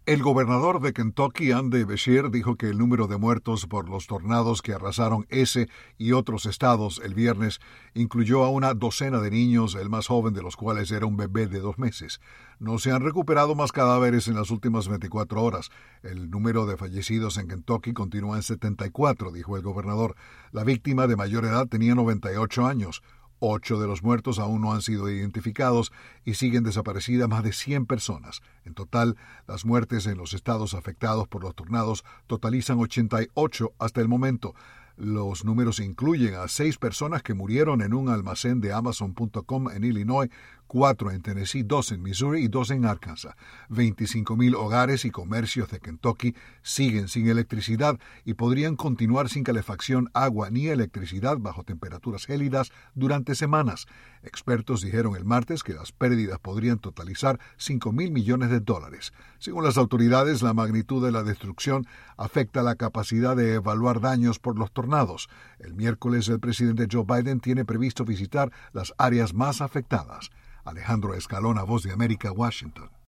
El gobernador de Kentucky, Andy Beshear, dijo que el número de muertos por los tornados que arrasaron ese y otros estados el viernes incluyó a una docena de niños, el más joven de los cuales era un bebé de 2 meses. No se han recuperado más cadáveres en las últimas 24 horas. El número de fallecidos en Kentucky continúa en 74, dijo el gobernador. La víctima de mayor edad tenía 98 años. 8 de los muertos aún no han sido identificados y siguen desaparecidas más de 100 personas. En total, las muertes en los estados afectados por los tornados totalizan 88 hasta el momento. Los números incluyen a 6 personas que murieron en un almacén de Amazon.com en Illinois, 4 en Tennessee, 2 en Missouri y 2 en Arkansas. 25,000 hogares y comercios de Kentucky siguen sin electricidad y podrían continuar sin calefacción, agua ni electricidad bajo temperaturas gélidas durante semanas. Expertos dijeron el martes que las pérdidas podrían totalizar $5,000 millones. Según las autoridades, la magnitud de la destrucción afecta la capacidad de evaluar daños por los tornados. El miércoles el presidente Joe Biden tiene previsto visitar las áreas más afectadas. Alejandro Escalona, Voz de América, Washington.